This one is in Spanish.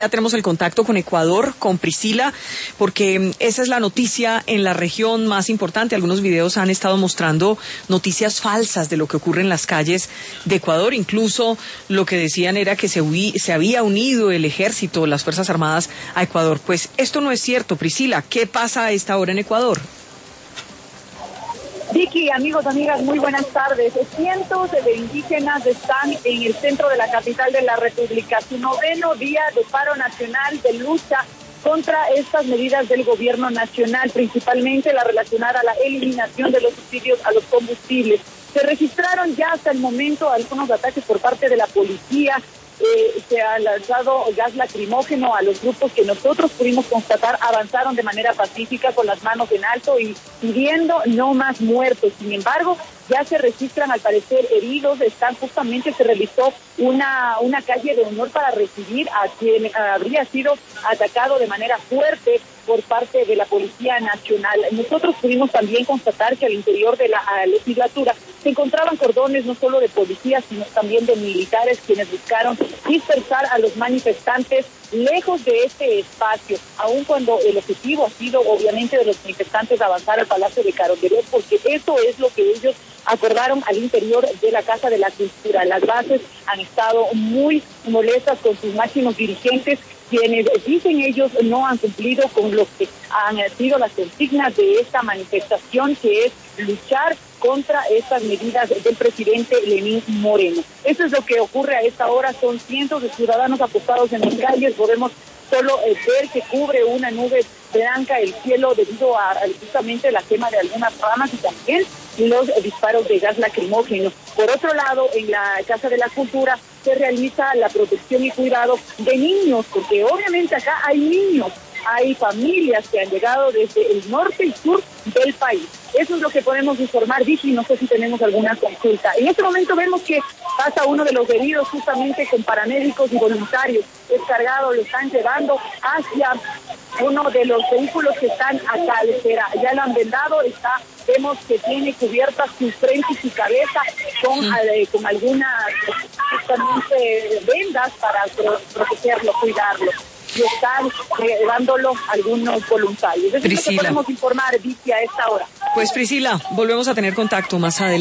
Ya tenemos el contacto con Ecuador, con Priscila, porque esa es la noticia en la región más importante. Algunos videos han estado mostrando noticias falsas de lo que ocurre en las calles de Ecuador. Incluso lo que decían era que se había unido el ejército, las Fuerzas Armadas a Ecuador. Pues esto no es cierto, Priscila. ¿Qué pasa a esta hora en Ecuador? Vicky, amigos, amigas, muy buenas tardes. Cientos de indígenas están en el centro de la capital de la República. Su 9º día de paro nacional de lucha contra estas medidas del gobierno nacional, principalmente la relacionada a la eliminación de los subsidios a los combustibles. Se registraron ya hasta el momento algunos ataques por parte de la policía. Se ha lanzado gas lacrimógeno a los grupos que nosotros pudimos constatar avanzaron de manera pacífica con las manos en alto y pidiendo no más muertos. Sin embargo, ya se registran al parecer heridos. Se realizó una calle de honor para recibir a quien habría sido atacado de manera fuerte por parte de la Policía Nacional. Nosotros pudimos también constatar que al interior de la legislatura se encontraban cordones no solo de policías, sino también de militares, quienes buscaron dispersar a los manifestantes lejos de este espacio, aun cuando el objetivo ha sido obviamente de los manifestantes avanzar al Palacio de Carondelet, porque eso es lo que ellos acordaron al interior de la Casa de la Cultura. Las bases han estado muy molestas con sus máximos dirigentes, quienes dicen ellos no han cumplido con lo que han sido las consignas de esta manifestación, que es luchar contra estas medidas del presidente Lenín Moreno. Eso es lo que ocurre a esta hora. Son cientos de ciudadanos apostados en las calles. Podemos solo ver que cubre una nube blanca el cielo debido a justamente la quema de algunas ramas y también los disparos de gas lacrimógeno. Por otro lado, en la Casa de la Cultura se realiza la protección y cuidado de niños, porque obviamente acá hay niños, hay familias que han llegado desde el norte y sur del país. Eso es lo que podemos informar, Vicky. No sé si tenemos alguna consulta. En este momento vemos que pasa uno de los heridos justamente con paramédicos y voluntarios. Es cargado, lo están llevando hacia uno de los vehículos que están a cabecera. Ya lo han vendado, vemos que tiene cubiertas su frente y su cabeza con algunas justamente vendas para protegerlo, cuidarlo. Y están dándolo algunos voluntarios. Eso es lo que podemos informar, Vicky, a esta hora. Pues Priscila, volvemos a tener contacto más adelante.